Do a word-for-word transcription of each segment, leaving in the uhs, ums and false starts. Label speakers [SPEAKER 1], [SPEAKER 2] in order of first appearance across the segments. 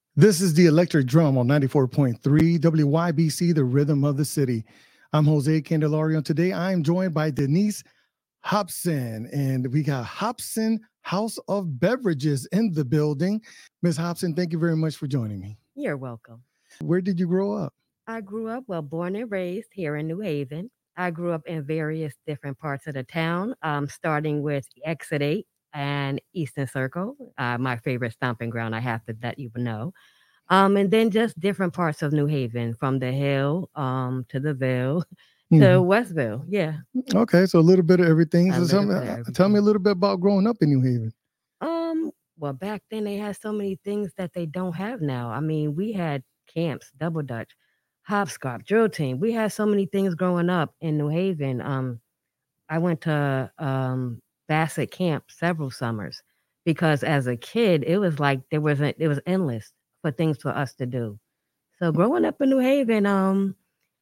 [SPEAKER 1] This is the Electric Drum on ninety-four point three W Y B C, the rhythm of the city. I'm Jose Candelario. Today I'm joined by Denise Hobson, and we got Hobson House of Beverages in the building. Miss Hobson, thank you very much for joining me.
[SPEAKER 2] You're welcome.
[SPEAKER 1] Where did you grow up?
[SPEAKER 2] I grew up, well, born and raised here in New Haven. I grew up in various different parts of the town, um, starting with Exit eight and Eastern Circle, uh, my favorite stomping ground, I have to let you know. Um, and then just different parts of New Haven, from the Hill um, to the Ville to
[SPEAKER 1] Mhm.
[SPEAKER 2] Westville. Yeah,
[SPEAKER 1] Okay, so a little bit of everything.
[SPEAKER 2] a
[SPEAKER 1] So tell
[SPEAKER 2] little
[SPEAKER 1] me,
[SPEAKER 2] bit of
[SPEAKER 1] uh, tell me a
[SPEAKER 2] everything.
[SPEAKER 1] little bit about growing up in New Haven.
[SPEAKER 2] Um, well, back then they had so many things that they don't have now. I mean, we had camps, double dutch, hopscotch, drill team. We had so many things growing up in New Haven. Um, I went to um Bassett Camp several summers because as a kid, it was like there wasn't it was endless for things for us to do. So growing up in New Haven, um,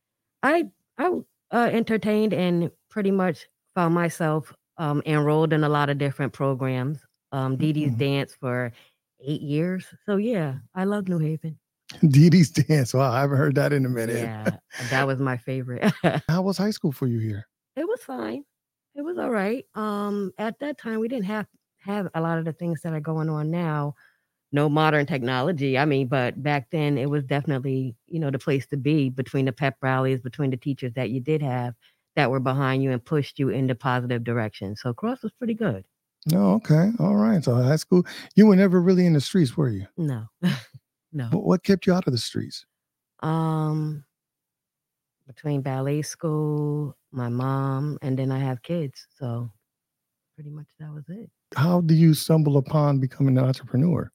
[SPEAKER 2] I I uh, entertained and pretty much found myself um, enrolled in a lot of different programs. Um, Dee Dee's
[SPEAKER 1] Mhm.
[SPEAKER 2] Dance for eight years. So yeah, I love New Haven.
[SPEAKER 1] Dee Dee's Dance. Wow, I haven't heard that in a minute.
[SPEAKER 2] Yeah, that was my favorite.
[SPEAKER 1] How was high school for you here?
[SPEAKER 2] It was fine. It was all right. Um, at that time, we didn't have have a lot of the things that are going on now. No modern technology. I mean, but back then it was definitely, you know, the place to be between the pep rallies, between the teachers that you did have that were behind you and pushed you in the positive direction. So Cross was pretty good.
[SPEAKER 1] No, okay, all right. So high school, you were never really in the streets, were you?
[SPEAKER 2] No, no.
[SPEAKER 1] What, what kept you out of the streets?
[SPEAKER 2] Um, between ballet school, my mom, and then I have kids. So pretty much that was it.
[SPEAKER 1] How do you stumble upon becoming an entrepreneur?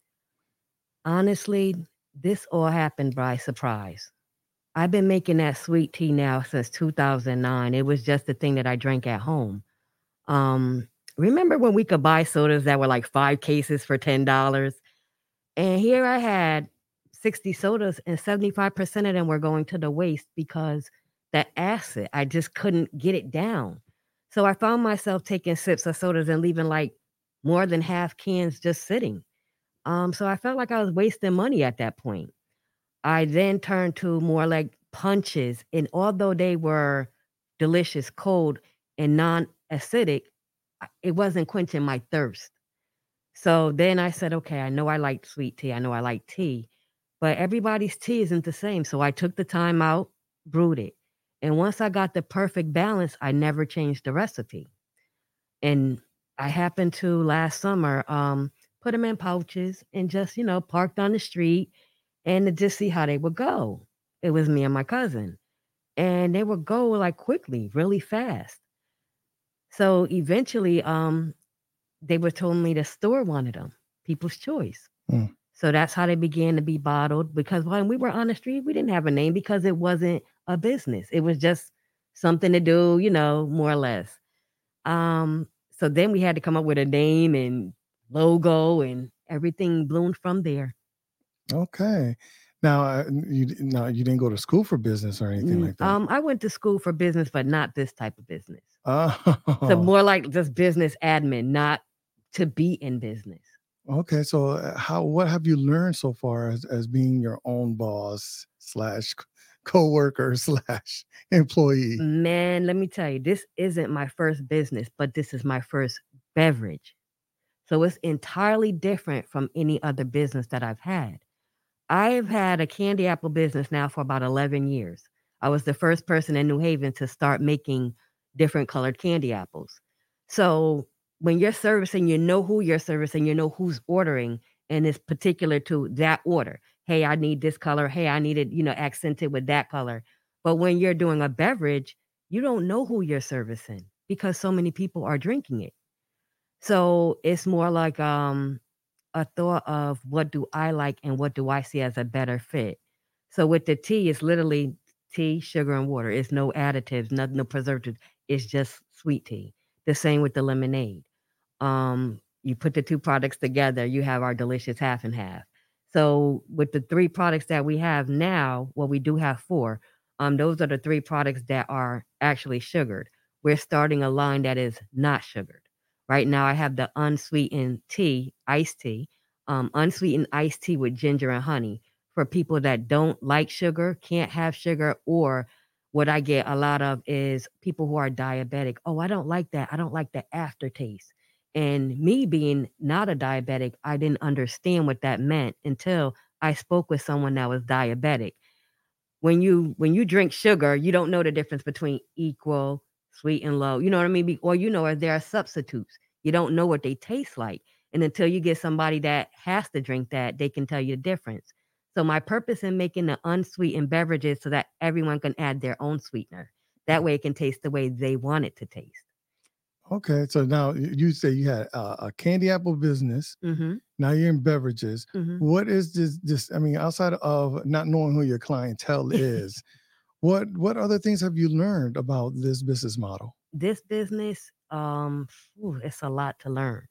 [SPEAKER 2] Honestly, this all happened by surprise. I've been making that sweet tea now since two thousand nine. It was just the thing that I drank at home. Um, remember when we could buy sodas that were like five cases for ten dollars? And here I had sixty sodas, and seventy-five percent of them were going to the waste because the acid, I just couldn't get it down. So I found myself taking sips of sodas and leaving like more than half cans just sitting. Um, so I felt like I was wasting money at that point. I then turned to more like punches, and although they were delicious, cold, and non-acidic, I- it wasn't quenching my thirst. So then I said, okay, I know I like sweet tea. I know I like tea, but everybody's tea isn't the same. So I took the time out, brewed it. And once I got the perfect balance, I never changed the recipe. And I happened to last summer um, put them in pouches and just, you know, parked on the street and to just see how they would go. It was me and my cousin. And they would go like quickly, really fast. So eventually, um, they were telling me the store wanted them, People's Choice.
[SPEAKER 1] Mm.
[SPEAKER 2] So that's how they began to be bottled. Because when we were on the street, we didn't have a name because it wasn't a business. It was just something to do, you know, more or less. Um, so then we had to come up with a name and logo, and everything bloomed from there.
[SPEAKER 1] Okay. Now, uh, you now you didn't go to school for business or anything
[SPEAKER 2] N-
[SPEAKER 1] like that.
[SPEAKER 2] Um, I went to school for business, but not this type of business. So
[SPEAKER 1] Oh,
[SPEAKER 2] more like just business admin, not to be in business.
[SPEAKER 1] okay. So, uh, how what have you learned so far as, as being your own boss slash co-worker slash employee?
[SPEAKER 2] Man, let me tell you, this isn't my first business, but this is my first beverage. So it's entirely different from any other business that I've had. I've had a candy apple business now for about eleven years. I was the first person in New Haven to start making different colored candy apples. So when you're servicing, you know who you're servicing, you know who's ordering, and it's particular to that order. Hey, I need this color. Hey, I need it, you know, accented with that color. But when you're doing a beverage, you don't know who you're servicing because so many people are drinking it. So it's more like um a thought of what do I like and what do I see as a better fit. So with the tea, it's literally tea, sugar, and water. It's no additives, nothing, no preservatives. It's just sweet tea. The same with the lemonade. Um, you put the two products together, you have our delicious half and half. So with the three products that we have now, well, we do have four. Um, those are the three products that are actually sugared. We're starting a line that is not sugared. Right now, I have the unsweetened tea, iced tea, um, unsweetened iced tea with ginger and honey. for people that don't like sugar, can't have sugar, or what I get a lot of is people who are diabetic. Oh, I don't like that. I don't like the aftertaste. And me being not a diabetic, I didn't understand what that meant until I spoke with someone that was diabetic. When you when you drink sugar, you don't know the difference between equal, sweet, and low. You know what I mean? Be- Or you know, or there are substitutes. You don't know what they taste like. And until you get somebody that has to drink that, they can tell you the difference. So my purpose in making the unsweetened beverages so that everyone can add their own sweetener. That way it can taste the way they want it to taste.
[SPEAKER 1] Okay, so now y- you say you had uh, a candy apple business.
[SPEAKER 2] Mm-hmm.
[SPEAKER 1] Now you're in beverages.
[SPEAKER 2] Mm-hmm.
[SPEAKER 1] What is this? This I mean, outside of not knowing who your clientele is, what what other things have you learned about this business model?
[SPEAKER 2] This business, um, phew, it's a lot to learn.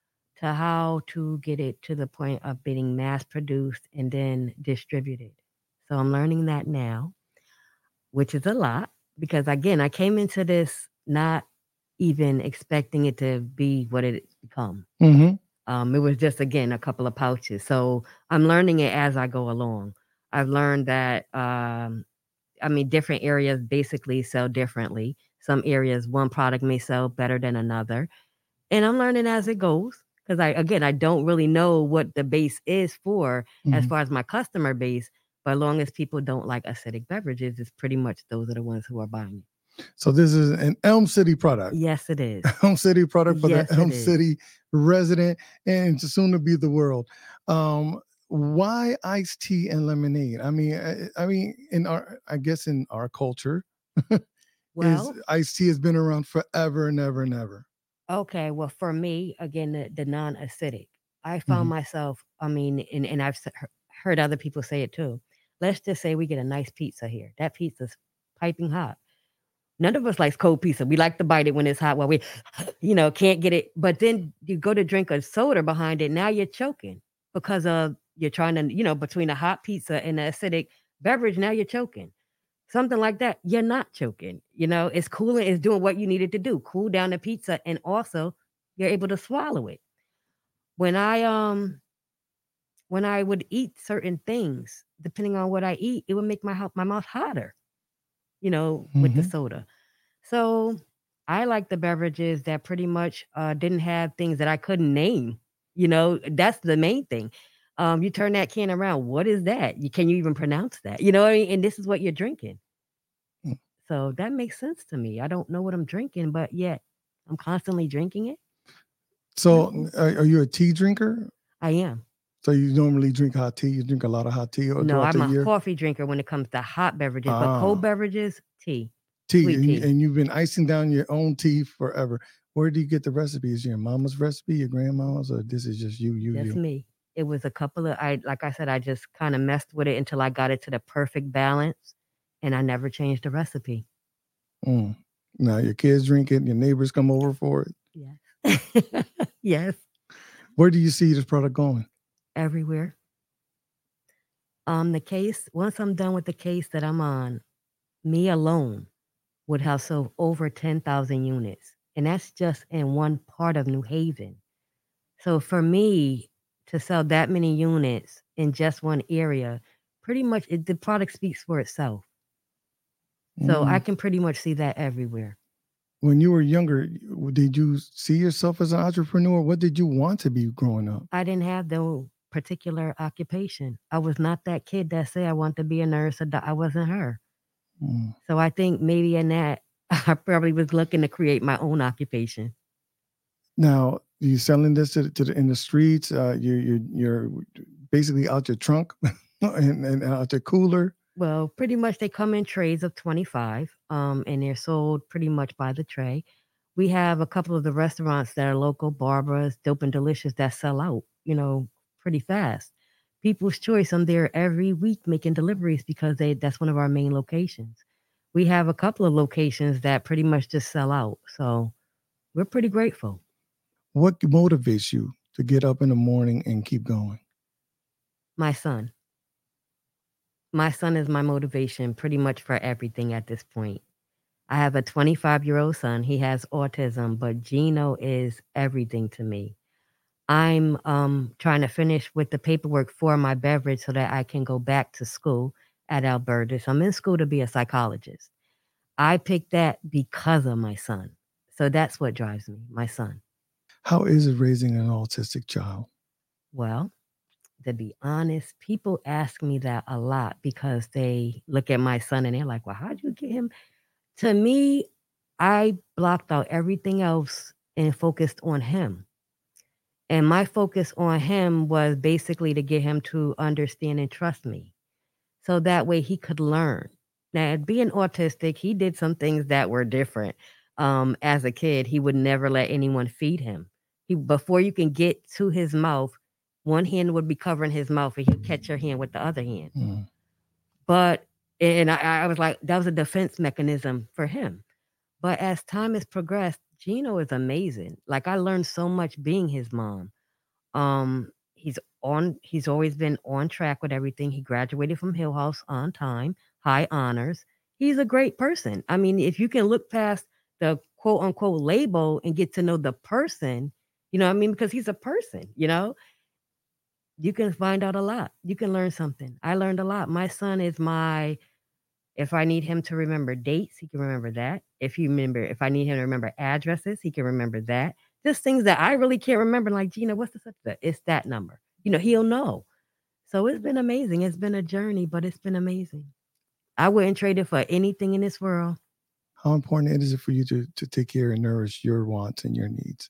[SPEAKER 2] To how to get it to the point of being mass produced and then distributed. So I'm learning that now, which is a lot because again, I came into this not even expecting it to be what it's become.
[SPEAKER 1] Mm-hmm.
[SPEAKER 2] Um, it was just again a couple of pouches. So I'm learning it as I go along. I've learned that um, I mean, different areas basically sell differently. Some areas, one product may sell better than another. And I'm learning as it goes because I again I don't really know what the base is for as
[SPEAKER 1] Mm-hmm.
[SPEAKER 2] far as my customer base. But as long as people don't like acidic beverages, it's pretty much those are the ones who are buying it.
[SPEAKER 1] So this is an Elm City product.
[SPEAKER 2] Yes, it is.
[SPEAKER 1] Elm City product for
[SPEAKER 2] Yes,
[SPEAKER 1] the
[SPEAKER 2] it
[SPEAKER 1] Elm
[SPEAKER 2] is.
[SPEAKER 1] City resident and soon to be the world. Um, why iced tea and lemonade? I mean, I, I mean, in our, I guess in our culture, is
[SPEAKER 2] Well,
[SPEAKER 1] iced tea has been around forever and ever and ever.
[SPEAKER 2] okay. Well, for me, again, the, the non-acidic, I found
[SPEAKER 1] Mhm.
[SPEAKER 2] myself. I mean, and and I've s- he- heard other people say it too. Let's just say we get a nice pizza here. That pizza's piping hot. None of us likes cold pizza. We like to bite it when it's hot while we, you know, can't get it. But then you go to drink a soda behind it. Now you're choking because of you're trying to, you know, between a hot pizza and the acidic beverage. Now you're choking. Something like that. You're not choking. You know, it's cooling. It's doing what you needed to do. Cool down the pizza, and also you're able to swallow it. When I um when I would eat certain things, depending on what I eat, it would make my hou- my mouth hotter. You know, with the
[SPEAKER 1] Mhm.
[SPEAKER 2] soda. So I like the beverages that pretty much uh, didn't have things that I couldn't name. You know, that's the main thing. Um, you turn that can around. What is that? You can you even pronounce that? You know what I mean? And this is what you're drinking.
[SPEAKER 1] Mm.
[SPEAKER 2] So that makes sense to me. I don't know what I'm drinking, but yet I'm constantly drinking it.
[SPEAKER 1] So,
[SPEAKER 2] No,
[SPEAKER 1] are, are you a tea drinker?
[SPEAKER 2] I am.
[SPEAKER 1] So you normally drink hot tea? You drink a lot of hot tea or
[SPEAKER 2] No,
[SPEAKER 1] throughout
[SPEAKER 2] I'm
[SPEAKER 1] the
[SPEAKER 2] a
[SPEAKER 1] year?
[SPEAKER 2] coffee drinker when it comes to hot beverages, but cold
[SPEAKER 1] Ah,
[SPEAKER 2] beverages, tea,
[SPEAKER 1] tea,
[SPEAKER 2] sweet
[SPEAKER 1] and, you,
[SPEAKER 2] tea.
[SPEAKER 1] and you've been icing down your own tea forever. Where do you get the recipes? Your mama's recipe, your grandmama's, or this is just you, you,
[SPEAKER 2] Just
[SPEAKER 1] you?
[SPEAKER 2] me. It was a couple of I like I said, I just kinda messed with it until I got it to the perfect balance, and I never changed the recipe.
[SPEAKER 1] Mm. Now your kids drink it, your neighbors come over for it.
[SPEAKER 2] Yes. Yes,
[SPEAKER 1] Where do you see this product going?
[SPEAKER 2] everywhere. Um, the case once I'm done with the case that I'm on, me alone would have sold over ten thousand units, and that's just in one part of New Haven. So for me to sell that many units in just one area, pretty much it the product speaks for itself. So I
[SPEAKER 1] Mm.
[SPEAKER 2] can pretty much see that everywhere.
[SPEAKER 1] When you were younger, you- did you see yourself as an entrepreneur? What did you want to be growing up?
[SPEAKER 2] I didn't have no particular occupation. I was not that kid that said I want to be a nurse or doc- I wasn't her.
[SPEAKER 1] Mm.
[SPEAKER 2] So I think maybe in that I probably was looking to create my own occupation.
[SPEAKER 1] Now, you selling this to, the- to the, in the streets? Uh, you, you, you're basically out your trunk and, and out your cooler.
[SPEAKER 2] Well, pretty much they come in trays of twenty-five, um, and they're sold pretty much by the tray. We have a couple of the restaurants that are local, Barbara's, Dope and Delicious, that sell out, you know, pretty fast. People's Choice, I'm there every week making deliveries because they that's one of our main locations. We have a couple of locations that pretty much just sell out. So we're pretty grateful.
[SPEAKER 1] What motivates you to get up in the morning and keep going?
[SPEAKER 2] My son. My son is my motivation pretty much for everything at this point. I have a twenty-five year old son. He has autism, but Gino is everything to me. I'm um, trying to finish with the paperwork for my beverage so that I can go back to school at Albertus. I'm in school to be a psychologist. I picked that because of my son. So that's what drives me, my son.
[SPEAKER 1] How is it raising an autistic child?
[SPEAKER 2] Well, to be honest, people ask me that a lot because they look at my son and they're like, well, how'd you get him? To me, I blocked out everything else and focused on him. And my focus on him was basically to get him to understand and trust me. So that way he could learn. Now, being autistic, he did some things that were different. Um, as a kid, he would never let anyone feed him. He before you can get to his mouth, one hand would be covering his mouth and he'd catch your hand with the other hand.
[SPEAKER 1] Mm.
[SPEAKER 2] But and I, I was like, that was a defense mechanism for him. But as time has progressed, Gino is amazing. Like I learned so much being his mom. Um, he's on he's always been on track with everything. He graduated from Hill House on time, high honors. He's a great person. I mean, if you can look past the quote unquote label and get to know the person, you know what I mean? Because he's a person, you know, you can find out a lot. You can learn something. I learned a lot. My son is my if I need him to remember dates, he can remember that. If you remember, if I need him to remember addresses, he can remember that. Just things that I really can't remember, like Gina, what's the such that? It's that number. You know, he'll know. So it's been amazing. It's been a journey, but it's been amazing. I wouldn't trade it for anything in this world.
[SPEAKER 1] How important is it for you to to take care and nourish your wants and your needs?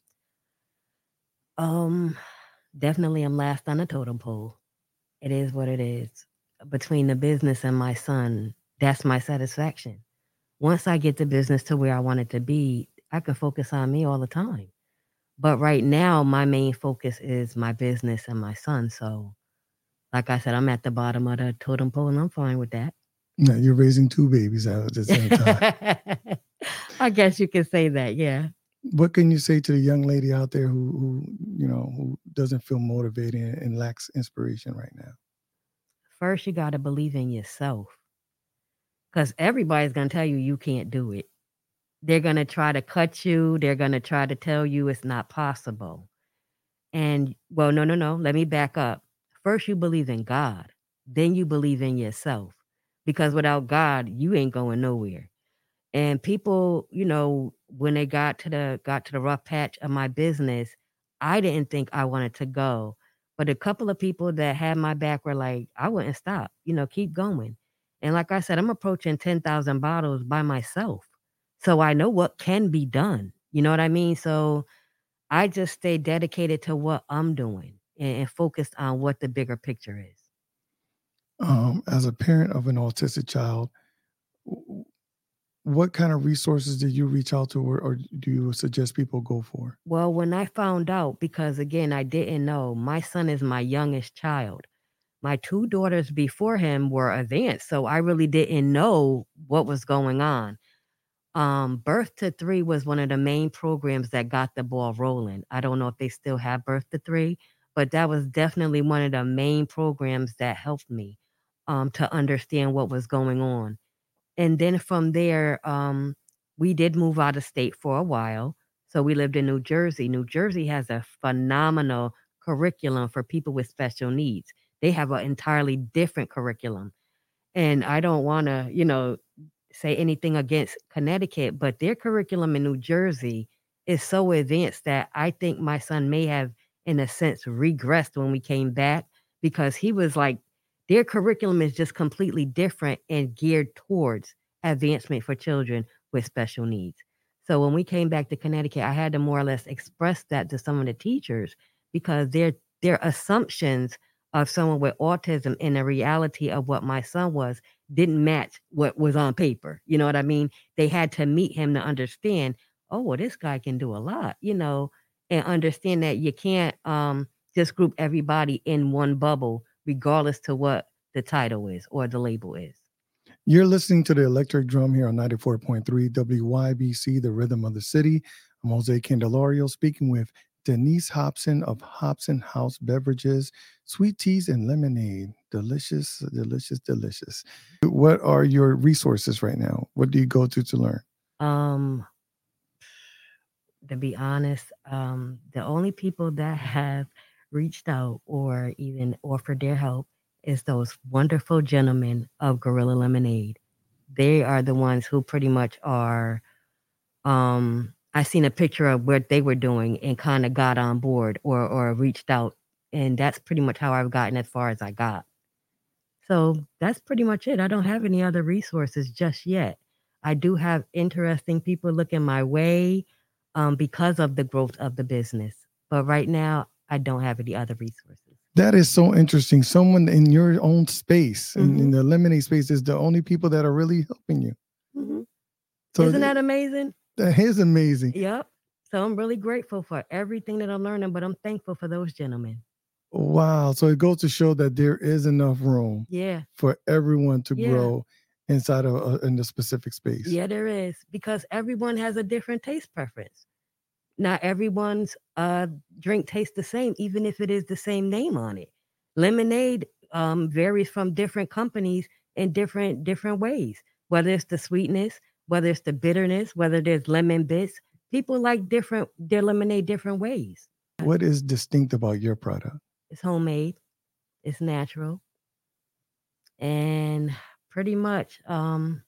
[SPEAKER 2] Um, definitely I'm last on the totem pole. It is what it is. Between the business and my son, that's my satisfaction. Once I get the business to where I want it to be, I can focus on me all the time. But right now, my main focus is my business and my son. So, like I said, I'm at the bottom of the totem pole and I'm fine with that.
[SPEAKER 1] No, you're raising two babies at the same time.
[SPEAKER 2] I guess you can say that, yeah.
[SPEAKER 1] What can you say to the young lady out there who, who you know, who doesn't feel motivated and lacks inspiration right now?
[SPEAKER 2] First, you got to believe in yourself because everybody's going to tell you you can't do it. They're going to try to cut you. They're going to try to tell you it's not possible. And, well, no, no, no. Let me back up. First, you believe in God. Then you believe in yourself. Because without God, you ain't going nowhere. And people, you know, when they got to the got to the rough patch of my business, I didn't think I wanted to go. But a couple of people that had my back were like, I wouldn't stop, you know, keep going. And like I said, I'm approaching ten thousand bottles by myself. So I know what can be done. You know what I mean? So I just stay dedicated to what I'm doing and, and focused on what the bigger picture is.
[SPEAKER 1] Um, as a parent of an autistic child, what kind of resources did you reach out to, or, or do you suggest people go for?
[SPEAKER 2] Well, when I found out, because again, I didn't know, my son is my youngest child. My two daughters before him were advanced, so I really didn't know what was going on. Um, Birth to Three was one of the main programs that got the ball rolling. I don't know if they still have Birth to Three, but that was definitely one of the main programs that helped me um, to understand what was going on. And then from there, um, we did move out of state for a while. So we lived in New Jersey. New Jersey has a phenomenal curriculum for people with special needs. They have an entirely different curriculum. And I don't want to, you know, say anything against Connecticut, but their curriculum in New Jersey is so advanced that I think my son may have, in a sense, regressed when we came back because he was like, their curriculum is just completely different and geared towards advancement for children with special needs. So when we came back to Connecticut, I had to more or less express that to some of the teachers because their their assumptions of someone with autism and the reality of what my son was didn't match what was on paper. You know what I mean? They had to meet him to understand, oh, well, this guy can do a lot, you know, and understand that you can't um, just group everybody in one bubble, regardless to what the title is or the label is.
[SPEAKER 1] You're listening to the Electric Drum here on ninety-four point three W Y B C, the rhythm of the city. I'm Jose Candelario speaking with Denise Hobson of Hobson House Beverages, sweet teas and lemonade. Delicious, delicious, delicious. What are your resources right now? What do you go to to learn?
[SPEAKER 2] Um, To be honest, um, the only people that have reached out or even offered their help is those wonderful gentlemen of Gorilla Lemonade. They are the ones who pretty much are. Um, I seen a picture of what they were doing and kind of got on board or or reached out, and that's pretty much how I've gotten as far as I got. So that's pretty much it. I don't have any other resources just yet. I do have interesting people looking my way um, because of the growth of the business. But right now, I don't have any other resources.
[SPEAKER 1] That is so interesting. Someone in your own space, in, in
[SPEAKER 2] Mhm.
[SPEAKER 1] the lemonade space, is the only people that are really helping you.
[SPEAKER 2] Mhm.
[SPEAKER 1] So
[SPEAKER 2] Isn't
[SPEAKER 1] th-
[SPEAKER 2] that amazing?
[SPEAKER 1] that is amazing.
[SPEAKER 2] Yep. So I'm really grateful for everything that I'm learning, but I'm thankful for those gentlemen.
[SPEAKER 1] Wow. So it goes to show that there is enough room
[SPEAKER 2] Yeah.
[SPEAKER 1] for everyone to
[SPEAKER 2] Yeah.
[SPEAKER 1] grow inside of uh, in the specific space.
[SPEAKER 2] Yeah, there is, because everyone has a different taste preference. Not everyone's uh, drink tastes the same, even if it is the same name on it. Lemonade um, varies from different companies in different different ways. Whether it's the sweetness, whether it's the bitterness, whether there's lemon bits, people like different their lemonade different ways.
[SPEAKER 1] What is distinct about your product?
[SPEAKER 2] It's homemade, it's natural, and pretty much, um,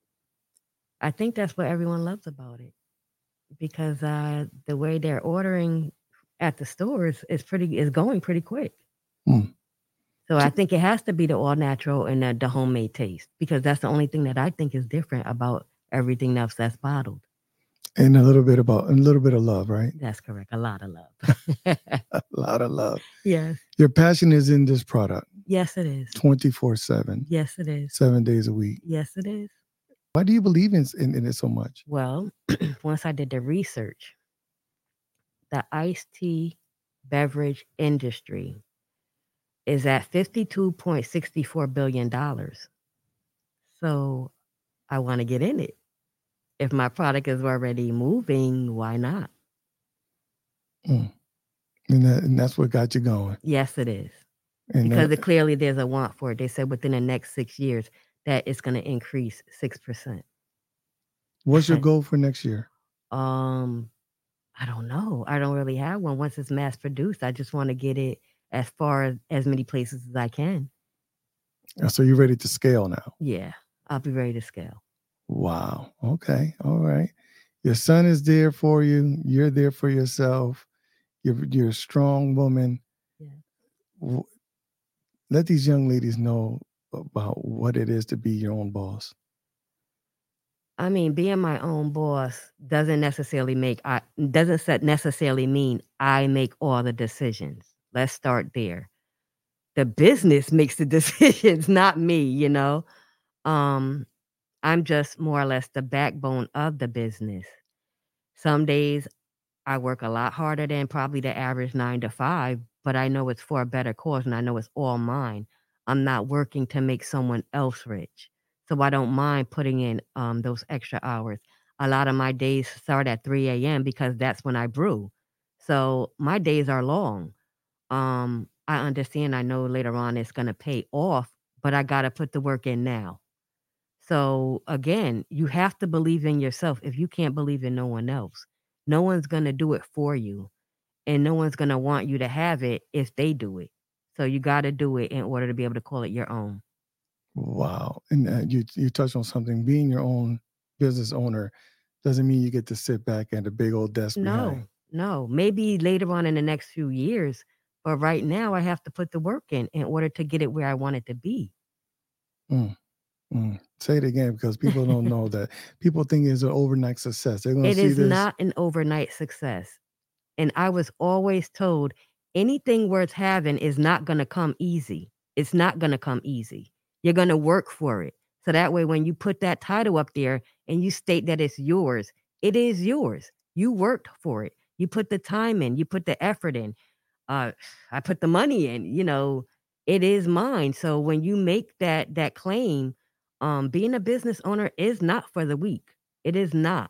[SPEAKER 2] I think that's what everyone loves about it. Because uh, the way they're ordering at the stores is pretty is going pretty quick.
[SPEAKER 1] Hmm.
[SPEAKER 2] So I think it has to be the all natural and the, the homemade taste, because that's the only thing that I think is different about everything else that's bottled.
[SPEAKER 1] And a little bit about a little bit of love, right?
[SPEAKER 2] That's correct. A lot of love.
[SPEAKER 1] A lot of love.
[SPEAKER 2] Yes.
[SPEAKER 1] Your passion is in this product.
[SPEAKER 2] Yes, it is.
[SPEAKER 1] twenty-four seven.
[SPEAKER 2] Yes, it is.
[SPEAKER 1] Seven days a week.
[SPEAKER 2] Yes, it is.
[SPEAKER 1] Why do you believe in, in, in it so much?
[SPEAKER 2] Well, once I did the research, the iced tea beverage industry is at fifty-two point six four billion dollars. So I want to get in it. If my product is already moving, why not?
[SPEAKER 1] Mm. And, that, and that's what got you going.
[SPEAKER 2] Yes, it is.
[SPEAKER 1] And
[SPEAKER 2] because
[SPEAKER 1] that,
[SPEAKER 2] it, clearly there's a want for it. They said within the next six years that it's going to increase six percent.
[SPEAKER 1] What's your goal for next year?
[SPEAKER 2] Um, I don't know. I don't really have one. Once it's mass produced, I just want to get it as far as, as many places as I can.
[SPEAKER 1] So you're ready to scale now?
[SPEAKER 2] Yeah, I'll be ready to scale.
[SPEAKER 1] Wow. Okay. All right. Your son is there for you. You're there for yourself. You're you're a strong woman. Yeah. Let these young ladies know about what it is to be your own boss.
[SPEAKER 2] I mean, being my own boss doesn't necessarily make I doesn't necessarily mean I make all the decisions. Let's start there. The business makes the decisions, not me, you know. Um, I'm just more or less the backbone of the business. Some days I work a lot harder than probably the average nine to five, but I know it's for a better cause and I know it's all mine. I'm not working to make someone else rich. So I don't mind putting in um, those extra hours. A lot of my days start at three a.m. because that's when I brew. So my days are long. Um, I understand, I know later on it's going to pay off, but I got to put the work in now. So again, you have to believe in yourself. If you can't believe in no one else, no one's going to do it for you. And no one's going to want you to have it if they do it. So you got to do it in order to be able to call it your own.
[SPEAKER 1] Wow. And uh, you you touched on something. Being your own business owner doesn't mean you get to sit back at a big old desk
[SPEAKER 2] No,
[SPEAKER 1] behind.
[SPEAKER 2] no. Maybe later on in the next few years. But right now I have to put the work in in order to get it where I want it to be.
[SPEAKER 1] Mm. Mm. Say it again, because people don't know that. People think it's an overnight success. They're going to
[SPEAKER 2] It
[SPEAKER 1] see
[SPEAKER 2] is
[SPEAKER 1] this.
[SPEAKER 2] not an overnight success. And I was always told anything worth having is not going to come easy. It's not going to come easy. You're going to work for it. So that way, when you put that title up there and you state that it's yours, it is yours. You worked for it. You put the time in, you put the effort in. Uh, I put the money in, you know, it is mine. So when you make that that claim, um, being a business owner is not for the weak. It is not.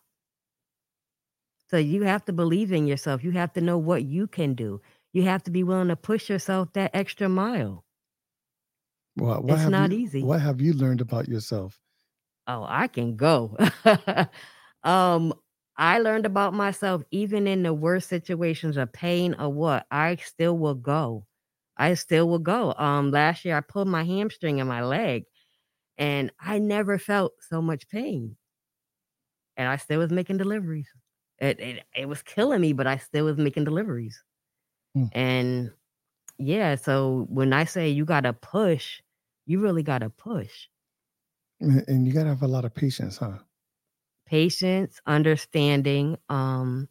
[SPEAKER 2] So you have to believe in yourself. You have to know what you can do. You have to be willing to push yourself that extra mile.
[SPEAKER 1] Well, what
[SPEAKER 2] It's
[SPEAKER 1] have
[SPEAKER 2] not
[SPEAKER 1] you,
[SPEAKER 2] easy.
[SPEAKER 1] What have you learned about yourself?
[SPEAKER 2] Oh, I can go. um, I learned about myself even in the worst situations of pain or what, I still will go. I still will go. Um, last year, I pulled my hamstring in my leg, and I never felt so much pain, and I still was making deliveries. It it it was killing me, but I still was making deliveries.
[SPEAKER 1] Mm.
[SPEAKER 2] And, yeah, so when I say you gotta push, you really gotta push.
[SPEAKER 1] And and you gotta have a lot of patience, huh?
[SPEAKER 2] Patience, understanding, um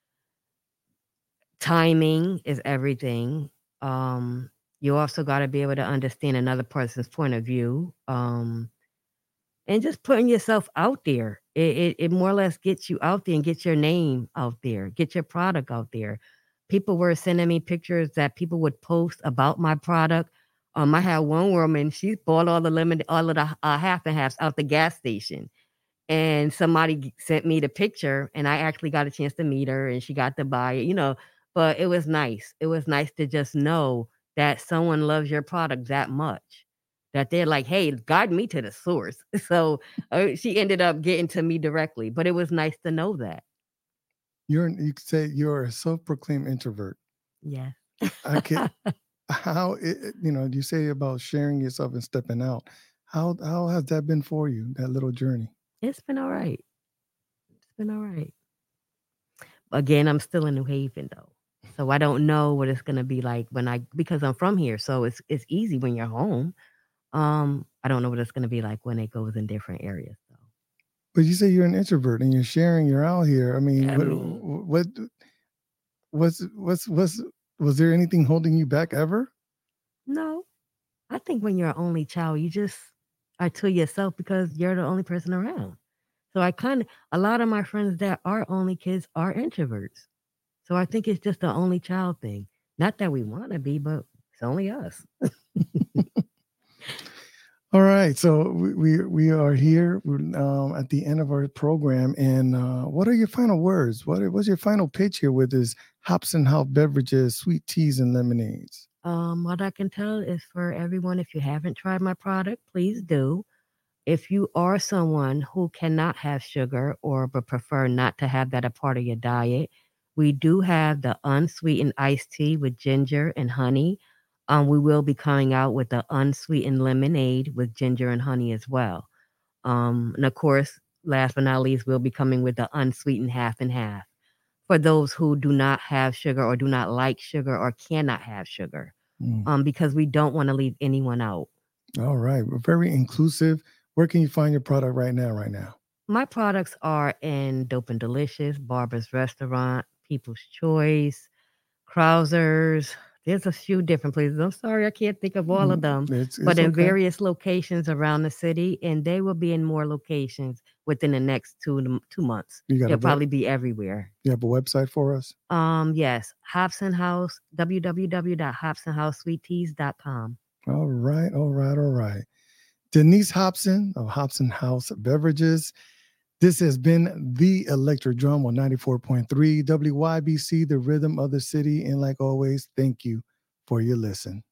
[SPEAKER 2] timing is everything. Um, you also gotta be able to understand another person's point of view, um, and just putting yourself out there. It it it more or less gets you out there and get your name out there, get your product out there. People were sending me pictures that people would post about my product. Um, I had one woman, she bought all the lemon all of the, uh, half and halves out the gas station, and somebody g sent me the picture, and I actually got a chance to meet her, and she got to buy it, you know, but it was nice. It was nice to just know that someone loves your product that much, that they're like, "Hey, guide me to the source." So, uh, she ended up getting to me directly, but it was nice to know that.
[SPEAKER 1] You're an you could say you're a self-proclaimed introvert.
[SPEAKER 2] Yeah.
[SPEAKER 1] I can how it, it- you know, you say about sharing yourself and stepping out. How how has that been for you, that little journey?
[SPEAKER 2] It's been alright. It's been alright. Again, I'm still in New Haven, though, so I don't know what it's gonna be like when I because I'm from here, so it's it's easy when you're home. Um, I don't know what it's gonna be like when it goes in different areas, though.
[SPEAKER 1] But you say you're an introvert and you're sharing, you're out here. I mean,
[SPEAKER 2] I
[SPEAKER 1] what
[SPEAKER 2] mean,
[SPEAKER 1] what what's what's what's was there anything holding you back ever?
[SPEAKER 2] no. I think when you're an only child, you just are to yourself because you're the only person around. So I kinda a lot of my friends that are only kids are introverts. So I think it's just the only child thing. Not that we wanna be, but it's only us.
[SPEAKER 1] All right, so we we, we are here we're, um, at the end of our program, and uh, what are your final words? What what's your final pitch here with this Hobson House beverages, sweet teas, and lemonades?
[SPEAKER 2] Um, what I can tell is for everyone, if you haven't tried my product, please do. If you are someone who cannot have sugar or but prefer not to have that a part of your diet, we do have the unsweetened iced tea with ginger and honey. Um, we will be coming out with the unsweetened lemonade with ginger and honey as well. Um, and of course, last but not least, we'll be coming with the unsweetened half and half for those who do not have sugar or do not like sugar or cannot have sugar,
[SPEAKER 1] Mm.
[SPEAKER 2] um, because we don't want to leave anyone out.
[SPEAKER 1] All right, we're very inclusive. Where can you find your product right now? Right now.
[SPEAKER 2] My products are in Dope and Delicious, Barbara's Restaurant, People's Choice, Krausers. There's a few different places. I'm sorry, I can't think of all of
[SPEAKER 1] Mm,
[SPEAKER 2] them,
[SPEAKER 1] It's
[SPEAKER 2] but
[SPEAKER 1] it's
[SPEAKER 2] in
[SPEAKER 1] okay.
[SPEAKER 2] various locations around the city, and they will be in more locations within the next two to two months.
[SPEAKER 1] You got a
[SPEAKER 2] They'll
[SPEAKER 1] web?
[SPEAKER 2] probably be everywhere.
[SPEAKER 1] You have a website for us?
[SPEAKER 2] Um, yes, Hobson House, w w w dot hobson house sweet teas dot com.
[SPEAKER 1] All right, all right, all right. Denise Hobson of Hobson House Beverages. This has been the Electric Drum on ninety-four point three W Y B C, the rhythm of the city. And like always, thank you for your listen.